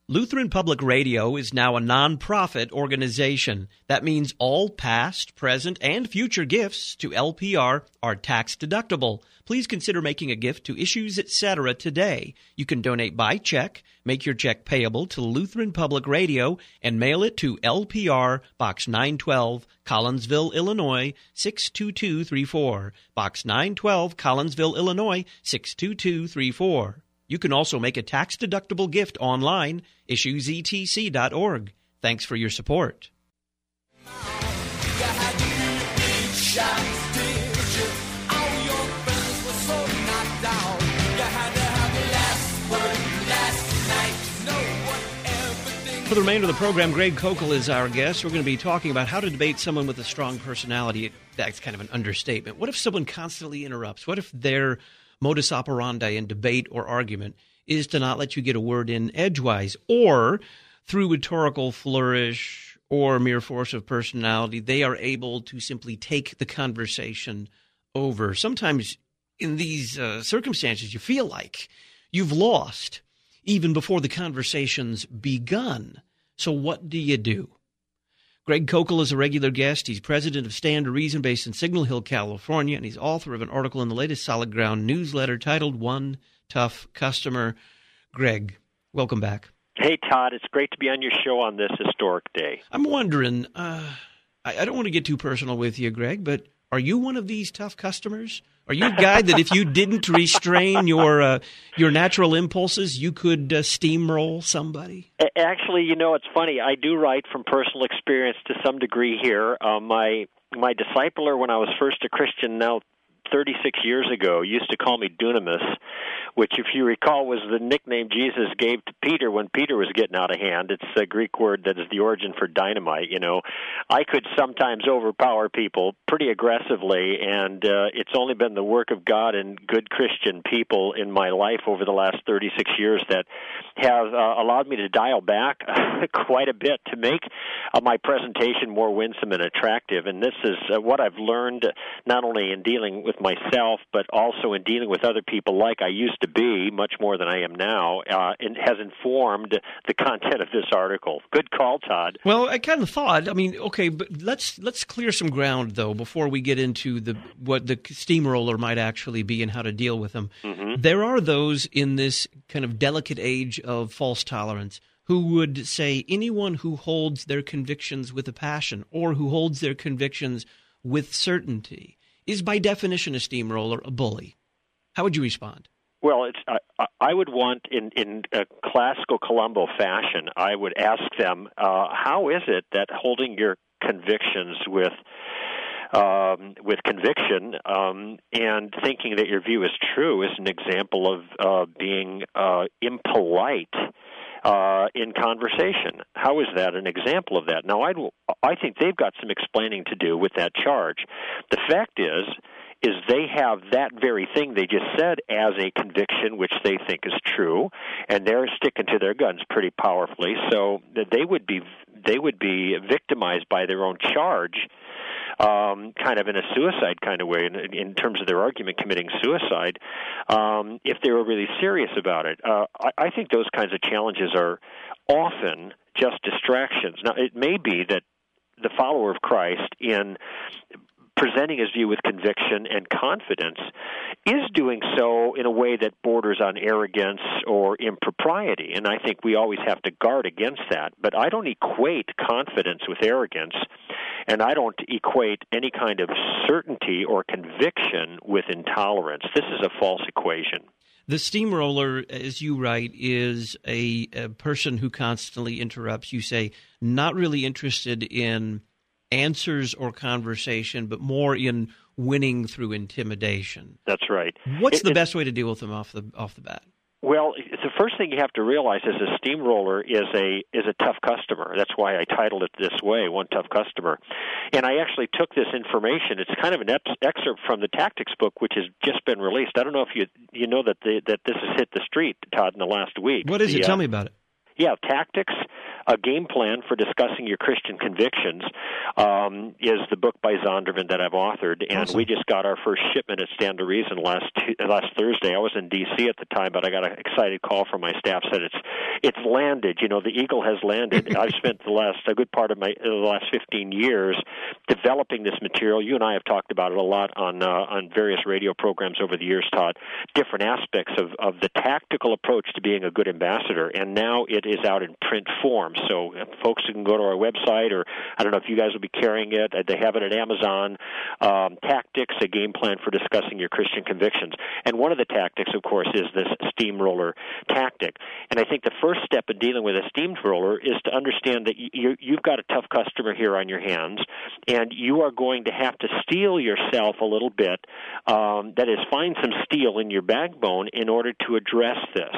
Lutheran Public Radio is now a nonprofit organization. That means all past, present, and future gifts to LPR are tax deductible. Please consider making a gift to Issues Etc. today. You can donate by check, make your check payable to Lutheran Public Radio, and mail it to LPR, Box 912, Collinsville, Illinois, 62234. Box 912, Collinsville, Illinois, 62234. You can also make a tax-deductible gift online, issuesetc.org. Thanks for your support. For the remainder of the program, Greg Kokel is our guest. We're going to be talking about how to debate someone with a strong personality. That's kind of an understatement. What if someone constantly interrupts? What if they're modus operandi in debate or argument is to not let you get a word in edgewise, or through rhetorical flourish or mere force of personality, they are able to simply take the conversation over. Sometimes in these circumstances, you feel like you've lost even before the conversation's begun. So what do you do? Greg Kokel is a regular guest. He's president of Stand to Reason based in Signal Hill, California, and he's author of an article in the latest Solid Ground newsletter titled One Tough Customer. Greg, welcome back. Hey, Todd. It's great to be on your show on this historic day. I'm wondering, I don't want to get too personal with you, Greg, but are you one of these tough customers? Are you a guy that if you didn't restrain your natural impulses, you could steamroll somebody? Actually, it's funny. I do write from personal experience to some degree here. My discipler, when I was first a Christian, now 36 years ago, used to call me Dunamis, which, if you recall, was the nickname Jesus gave to Peter when Peter was getting out of hand. It's a Greek word that is the origin for dynamite. I could sometimes overpower people pretty aggressively, and it's only been the work of God and good Christian people in my life over the last 36 years that have allowed me to dial back quite a bit to make my presentation more winsome and attractive. And this is what I've learned not only in dealing with myself, but also in dealing with other people like I used to be, much more than I am now, and has informed the content of this article. Good call, Todd. Well, I kind of thought, okay, but let's clear some ground, though, before we get into what the steamroller might actually be and how to deal with them. Mm-hmm. There are those in this kind of delicate age of false tolerance who would say anyone who holds their convictions with a passion or who holds their convictions with certainty is by definition a steamroller, a bully. How would you respond? Well, I would want, in a classical Columbo fashion, I would ask them, how is it that holding your convictions with conviction and thinking that your view is true is an example of being impolite in conversation? How is that an example of that? Now, I think they've got some explaining to do with that charge. The fact is they have that very thing they just said as a conviction, which they think is true, and they're sticking to their guns pretty powerfully. So that they would be victimized by their own charge, kind of in a suicide kind of way, in terms of their argument committing suicide, if they were really serious about it. I think those kinds of challenges are often just distractions. Now, it may be that the follower of Christ, in presenting his view with conviction and confidence, is doing so in a way that borders on arrogance or impropriety, and I think we always have to guard against that. But I don't equate confidence with arrogance, and I don't equate any kind of certainty or conviction with intolerance. This is a false equation. The steamroller, as you write, is a person who constantly interrupts. You say, not really interested in answers or conversation, but more in winning through intimidation. That's right. What's the best way to deal with them off the bat? Well, the first thing you have to realize is a steamroller is a tough customer. That's why I titled it this way, One Tough Customer. And I actually took this information. It's kind of an excerpt from the Tactics book, which has just been released. I don't know if you know that this has hit the street, Todd, in the last week. What is it? Tell me about it. Yeah, Tactics, A Game Plan for Discussing Your Christian Convictions is the book by Zondervan that I've authored, and awesome. We just got our first shipment at Stand to Reason last Thursday. I was in D.C. at the time, but I got an excited call from my staff, said it's landed. You know, the eagle has landed. I've spent a good part of the last 15 years developing this material. You and I have talked about it a lot on various radio programs over the years, Todd, different aspects of the tactical approach to being a good ambassador, and now it is out in print form. So folks can go to our website, or I don't know if you guys will be carrying it. They have it at Amazon. Tactics, A Game Plan for Discussing Your Christian Convictions. And one of the tactics, of course, is this steamroller tactic. And I think the first step in dealing with a steamroller is to understand that you've got a tough customer here on your hands, and you are going to have to steel yourself a little bit. That is, find some steel in your backbone in order to address this.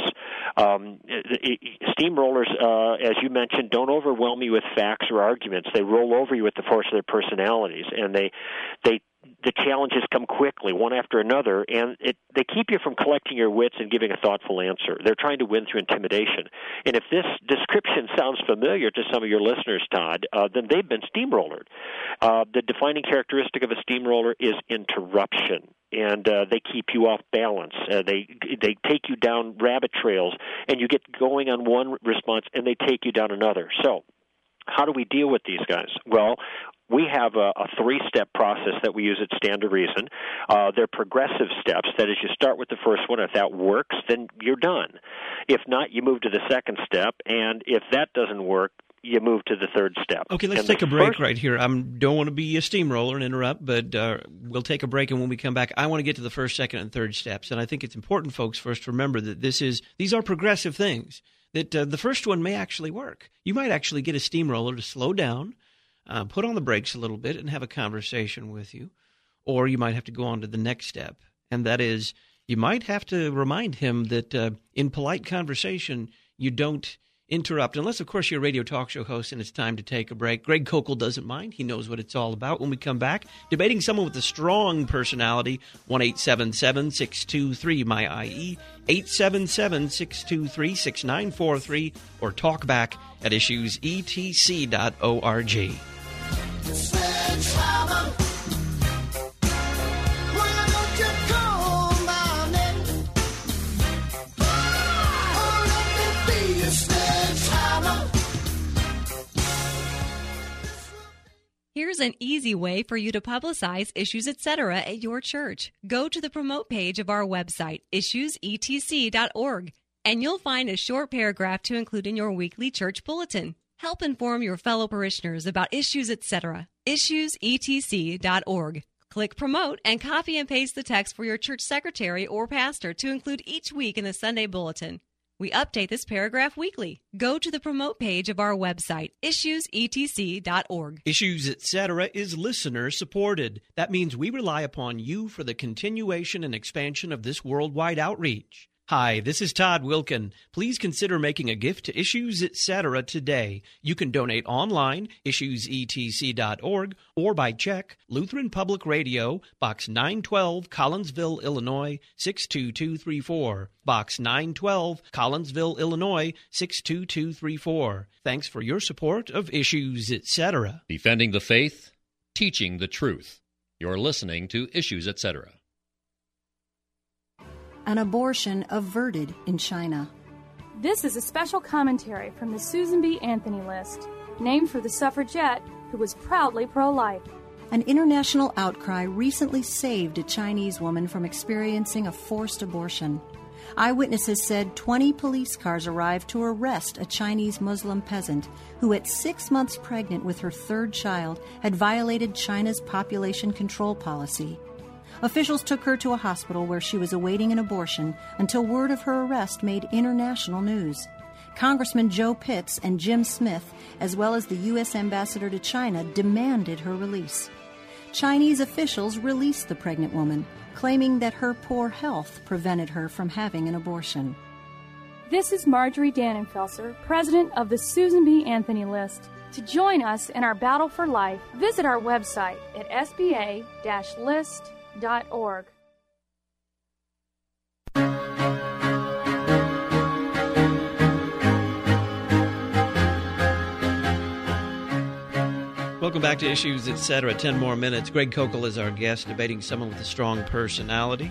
Steamrollers, as you mentioned, don't overwhelm you with facts or arguments. They roll over you with the force of their personalities, and the challenges come quickly, one after another, and they keep you from collecting your wits and giving a thoughtful answer. They're trying to win through intimidation. And if this description sounds familiar to some of your listeners, Todd, then they've been steamrollered. The defining characteristic of a steamroller is interruption, and they keep you off balance. They take you down rabbit trails, and you get going on one response, and they take you down another. So how do we deal with these guys? Well, we have a three-step process that we use at Stand to Reason. They're progressive steps. That is, you start with the first one. If that works, then you're done. If not, you move to the second step. And if that doesn't work, you move to the third step. Okay, let's take a break right here. I don't want to be a steamroller and interrupt, but we'll take a break, and when we come back, I want to get to the first, second, and third steps. And I think it's important, folks, for us to remember that these are progressive things, that the first one may actually work. You might actually get a steamroller to slow down, put on the brakes a little bit, and have a conversation with you. Or you might have to go on to the next step, and that is you might have to remind him that in polite conversation, you don't interrupt, unless, of course, you're a radio talk show host and it's time to take a break. Greg Koukl doesn't mind. He knows what it's all about. When we come back, debating someone with a strong personality, 1-877-623-MY-IE, 877-623-6943, or talk back at issuesetc.org. Here's an easy way for you to publicize Issues Etc. at your church. Go to the promote page of our website, issuesetc.org, and you'll find a short paragraph to include in your weekly church bulletin. Help inform your fellow parishioners about Issues Etc. issuesetc.org. Click Promote and copy and paste the text for your church secretary or pastor to include each week in the Sunday bulletin. We update this paragraph weekly. Go to the promote page of our website, issuesetc.org. Issues Etc. is listener supported. That means we rely upon you for the continuation and expansion of this worldwide outreach. Hi, this is Todd Wilkin. Please consider making a gift to Issues Etc. today. You can donate online, issuesetc.org, or by check, Lutheran Public Radio, Box 912, Collinsville, Illinois, 62234. Box 912, Collinsville, Illinois, 62234. Thanks for your support of Issues Etc. Defending the faith, teaching the truth. You're listening to Issues Etc. An abortion averted in China. This is a special commentary from the Susan B. Anthony List, named for the suffragette who was proudly pro-life. An international outcry recently saved a Chinese woman from experiencing a forced abortion. Eyewitnesses said 20 police cars arrived to arrest a Chinese Muslim peasant who, at 6 months pregnant with her third child, had violated China's population control policy. Officials took her to a hospital where she was awaiting an abortion until word of her arrest made international news. Congressman Joe Pitts and Jim Smith, as well as the U.S. ambassador to China, demanded her release. Chinese officials released the pregnant woman, claiming that her poor health prevented her from having an abortion. This is Marjorie Dannenfelser, president of the Susan B. Anthony List. To join us in our battle for life, visit our website at sba-list.org. Welcome back to Issues, Etc. 10 more minutes. Greg Koukl is our guest, debating someone with a strong personality.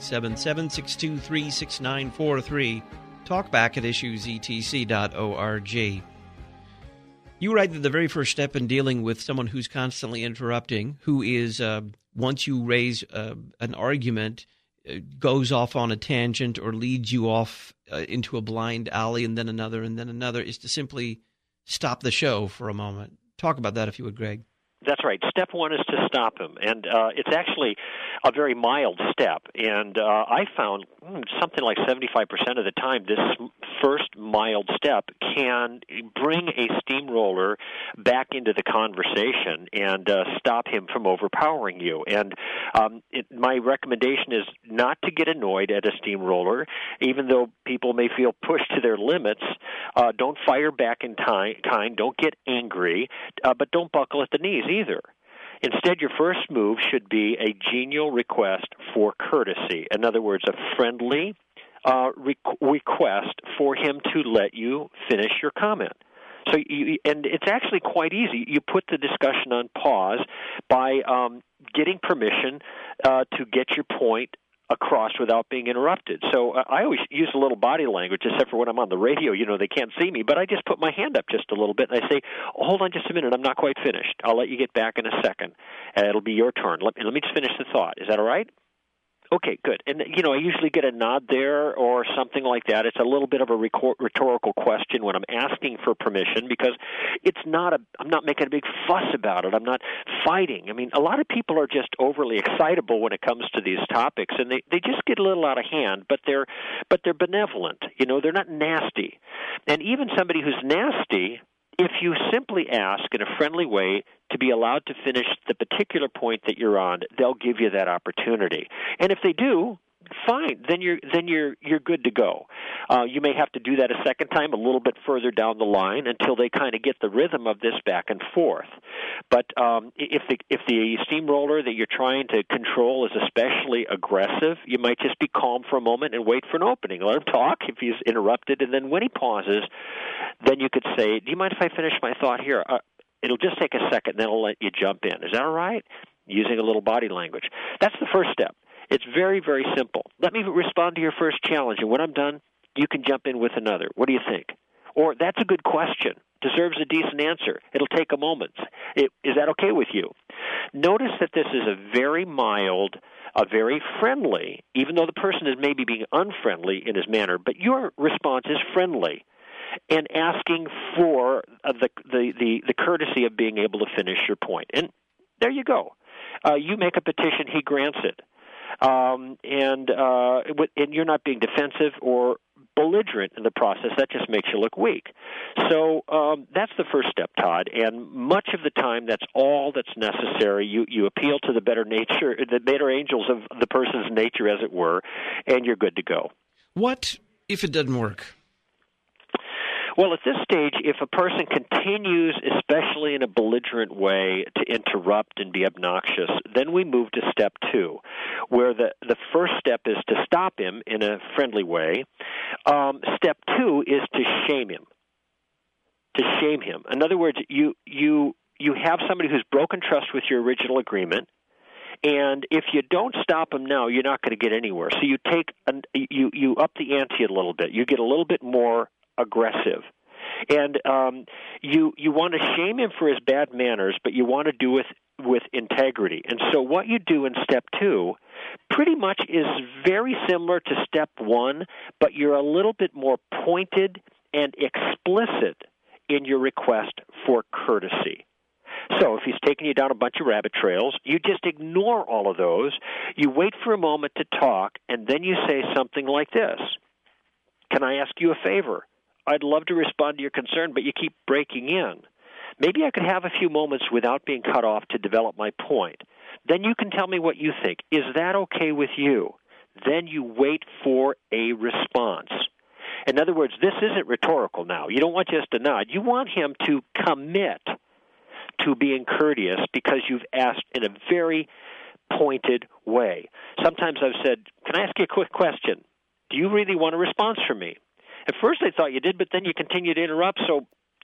1-877-623-6943. Talk back at issuesetc.org. You write that the very first step in dealing with someone who's constantly interrupting, who is, once you raise an argument, goes off on a tangent or leads you off into a blind alley and then another, is to simply stop the show for a moment. Talk about that, if you would, Greg. That's right. Step one is to stop him, and it's actually a very mild step. And I found something like 75% of the time this first mild step can bring a steamroller back into the conversation and stop him from overpowering you. And my recommendation is not to get annoyed at a steamroller, even though people may feel pushed to their limits. Don't fire back in kind. Don't get angry, but don't buckle at the knees either. Instead, your first move should be a genial request for courtesy. In other words, a friendly request for him to let you finish your comment. So, and it's actually quite easy. You put the discussion on pause by getting permission to get your point across without being interrupted. So I always use a little body language, except for when I'm on the radio. They can't see me, but I just put my hand up just a little bit, and I say, hold on just a minute, I'm not quite finished. I'll let you get back in a second. It'll be your turn. Let me just finish the thought. Is that all right? Okay, good. And, I usually get a nod there or something like that. It's a little bit of a rhetorical question when I'm asking for permission, because I'm not making a big fuss about it. I'm not fighting. I mean, a lot of people are just overly excitable when it comes to these topics, and they just get a little out of hand, but they're benevolent. They're not nasty. And even somebody who's nasty, if you simply ask in a friendly way to be allowed to finish the particular point that you're on, they'll give you that opportunity. And if they do, fine. Then you're good to go. You may have to do that a second time, a little bit further down the line, until they kind of get the rhythm of this back and forth. But if the steamroller that you're trying to control is especially aggressive, you might just be calm for a moment and wait for an opening. Let him talk if he's interrupted, and then when he pauses, then you could say, "Do you mind if I finish my thought here?" It'll just take a second, then I'll let you jump in. Is that all right? Using a little body language. That's the first step. It's very, very simple. Let me respond to your first challenge, and when I'm done, you can jump in with another. What do you think? Or, that's a good question. Deserves a decent answer. It'll take a moment. Is that okay with you? Notice that this is a very mild, a very friendly, even though the person is maybe being unfriendly in his manner, but your response is friendly and asking for the courtesy of being able to finish your point. And there you go. You make a petition, he grants it. And you're not being defensive or belligerent in the process. That just makes you look weak. So that's the first step, Todd. And much of the time, that's all that's necessary. You appeal to the better angels of the person's nature, as it were, and you're good to go. What if it doesn't work? Well, at this stage, if a person continues, especially in a belligerent way, to interrupt and be obnoxious, then we move to step two, where the first step is to stop him in a friendly way. Step two is to shame him. To shame him. In other words, you have somebody who's broken trust with your original agreement, and if you don't stop him now, you're not going to get anywhere. So you you up the ante a little bit. You get a little bit more aggressive. And you want to shame him for his bad manners, but you want to do it with integrity. And so what you do in step two pretty much is very similar to step one, but you're a little bit more pointed and explicit in your request for courtesy. So if he's taking you down a bunch of rabbit trails, you just ignore all of those. You wait for a moment to talk, and then you say something like this. Can I ask you a favor? I'd love to respond to your concern, but you keep breaking in. Maybe I could have a few moments without being cut off to develop my point. Then you can tell me what you think. Is that okay with you? Then you wait for a response. In other words, this isn't rhetorical now. You don't want just a nod. You want him to commit to being courteous because you've asked in a very pointed way. Sometimes I've said, can I ask you a quick question? Do you really want a response from me? At first I thought you did, but then you continue to interrupt, so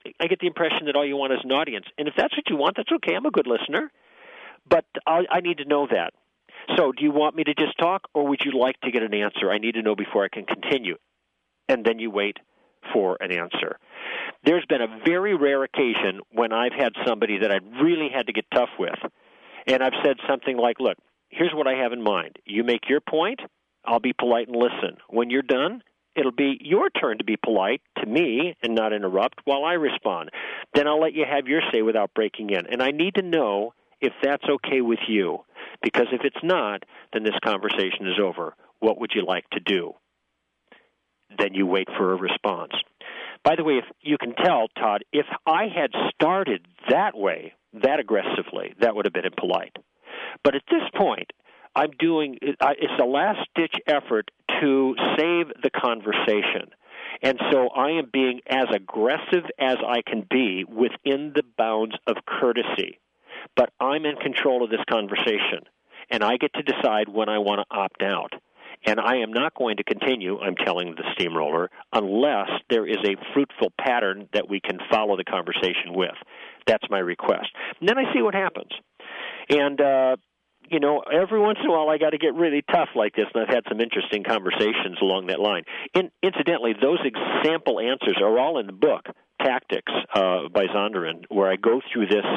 I get the impression that all you want is an audience. And if that's what you want, that's okay. I'm a good listener. But I need to know that. So do you want me to just talk, or would you like to get an answer? I need to know before I can continue. And then you wait for an answer. There's been a very rare occasion when I've had somebody that I really had to get tough with. And I've said something like, look, here's what I have in mind. You make your point, I'll be polite and listen. When you're done, it'll be your turn to be polite to me and not interrupt while I respond. Then I'll let you have your say without breaking in. And I need to know if that's okay with you, because if it's not, then this conversation is over. What would you like to do? Then you wait for a response. By the way, if you can tell, Todd, if I had started that way, that aggressively, that would have been impolite. But at this point, I'm doing it's a last-ditch effort to save the conversation. And so I am being as aggressive as I can be within the bounds of courtesy. But I'm in control of this conversation, and I get to decide when I want to opt out. And I am not going to continue, I'm telling the steamroller, unless there is a fruitful pattern that we can follow the conversation with. That's my request. And then I see what happens. And, every once in a while I got to get really tough like this, and I've had some interesting conversations along that line. Incidentally, those example answers are all in the book, Tactics by Zondervan, where I go through this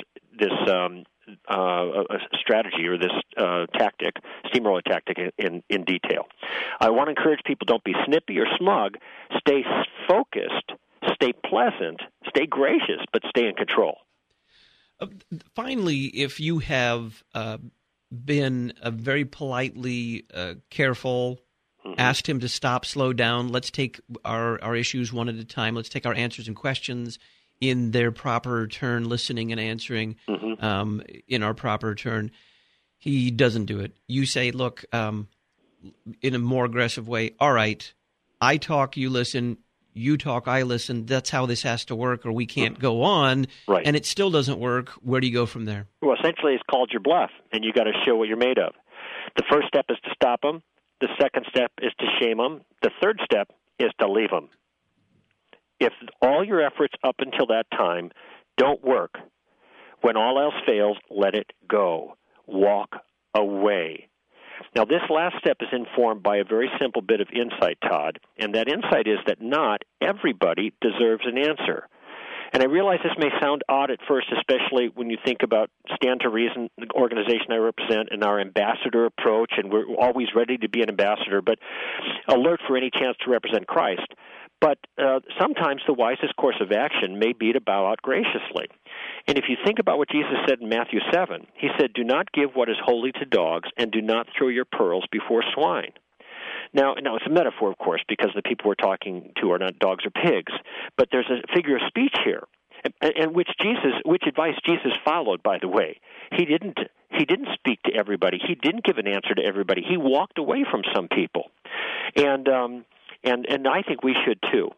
strategy or this tactic, steamroller tactic, in detail. I want to encourage people, don't be snippy or smug. Stay focused, stay pleasant, stay gracious, but stay in control. Finally, if you have been very politely careful, asked him to stop, slow down, let's take our issues one at a time, let's take our answers and questions in their proper turn, listening and answering in our proper turn. He doesn't do it. You say, look, in a more aggressive way, all right, I talk, you listen, you talk, I listen. That's how this has to work, or we can't go on. Right. And it still doesn't work. Where do you go from there? Well, essentially, it's called your bluff, and you got to show what you're made of. The first step is to stop them. The second step is to shame them. The third step is to leave them. If all your efforts up until that time don't work, when all else fails, let it go. Walk away. Now, this last step is informed by a very simple bit of insight, Todd, and that insight is that not everybody deserves an answer. And I realize this may sound odd at first, especially when you think about Stand to Reason, the organization I represent, and our ambassador approach, and we're always ready to be an ambassador, but alert for any chance to represent Christ. But sometimes the wisest course of action may be to bow out graciously. And if you think about what Jesus said in Matthew 7, he said, do not give what is holy to dogs, and do not throw your pearls before swine. Now it's a metaphor, of course, because the people we're talking to are not dogs or pigs. But there's a figure of speech here, and which advice Jesus followed, by the way. He didn't speak to everybody. He didn't give an answer to everybody. He walked away from some people. And I think we should too.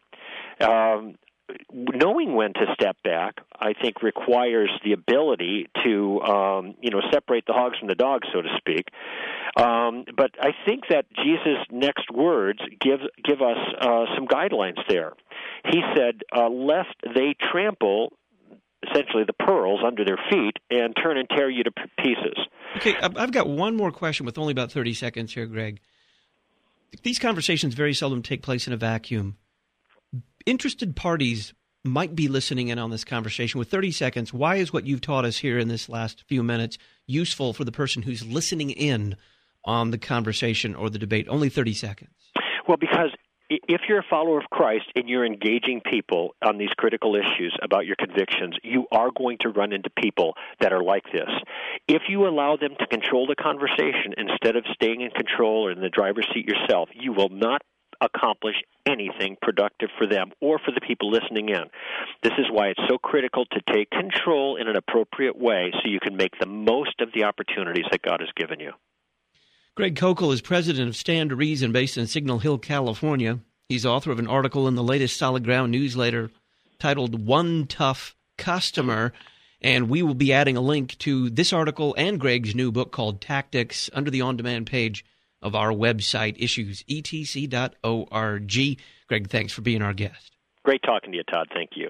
Knowing when to step back, I think, requires the ability to, separate the hogs from the dogs, so to speak. But I think that Jesus' next words give us some guidelines there. He said, lest they trample, essentially, the pearls under their feet and turn and tear you to pieces. Okay, I've got one more question with only about 30 seconds here, Greg. These conversations very seldom take place in a vacuum. Interested parties might be listening in on this conversation. With 30 seconds, why is what you've taught us here in this last few minutes useful for the person who's listening in on the conversation or the debate? Only 30 seconds. Well, because if you're a follower of Christ and you're engaging people on these critical issues about your convictions, you are going to run into people that are like this. If you allow them to control the conversation instead of staying in control or in the driver's seat yourself, you will not accomplish anything productive for them or for the people listening in. This is why it's so critical to take control in an appropriate way so you can make the most of the opportunities that God has given you. Greg Koukl is president of Stand to Reason based in Signal Hill, California. He's author of an article in the latest Solid Ground newsletter titled One Tough Customer, and we will be adding a link to this article and Greg's new book called Tactics under the on-demand page of our website, issuesetc.org. Greg, thanks for being our guest. Great talking to you, Todd. Thank you.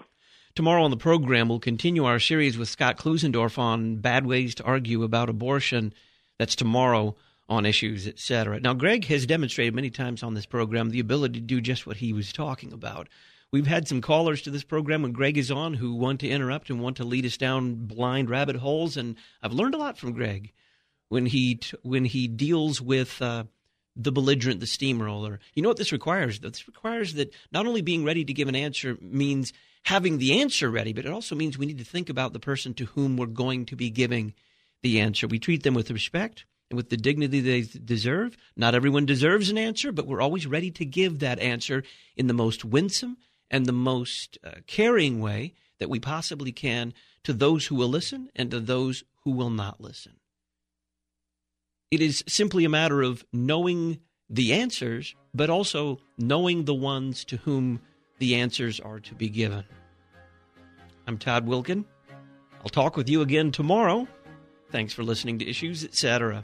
Tomorrow on the program, we'll continue our series with Scott Klusendorf on bad ways to argue about abortion. That's tomorrow on Issues, Etc. Now, Greg has demonstrated many times on this program the ability to do just what he was talking about. We've had some callers to this program when Greg is on who want to interrupt and want to lead us down blind rabbit holes, and I've learned a lot from Greg when he deals with the belligerent, the steamroller. You know what this requires? This requires that not only being ready to give an answer means having the answer ready, but it also means we need to think about the person to whom we're going to be giving the answer. We treat them with respect and with the dignity they deserve. Not everyone deserves an answer, but we're always ready to give that answer in the most winsome and the most caring way that we possibly can to those who will listen and to those who will not listen. It is simply a matter of knowing the answers, but also knowing the ones to whom the answers are to be given. I'm Todd Wilken. I'll talk with you again tomorrow. Thanks for listening to Issues, Etc.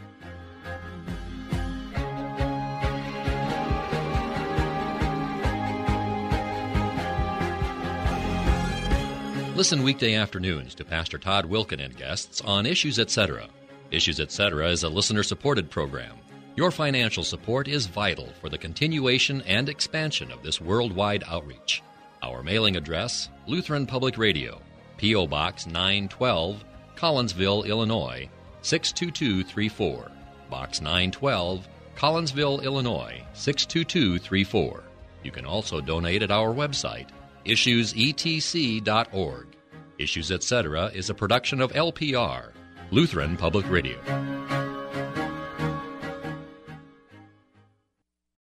Listen weekday afternoons to Pastor Todd Wilken and guests on Issues, Etc. Issues, Etc. is a listener-supported program. Your financial support is vital for the continuation and expansion of this worldwide outreach. Our mailing address, Lutheran Public Radio, P.O. Box 912, Collinsville, Illinois, 62234. Box 912, Collinsville, Illinois, 62234. You can also donate at our website, issuesetc.org. Issues, Etc. is a production of LPR, Lutheran Public Radio.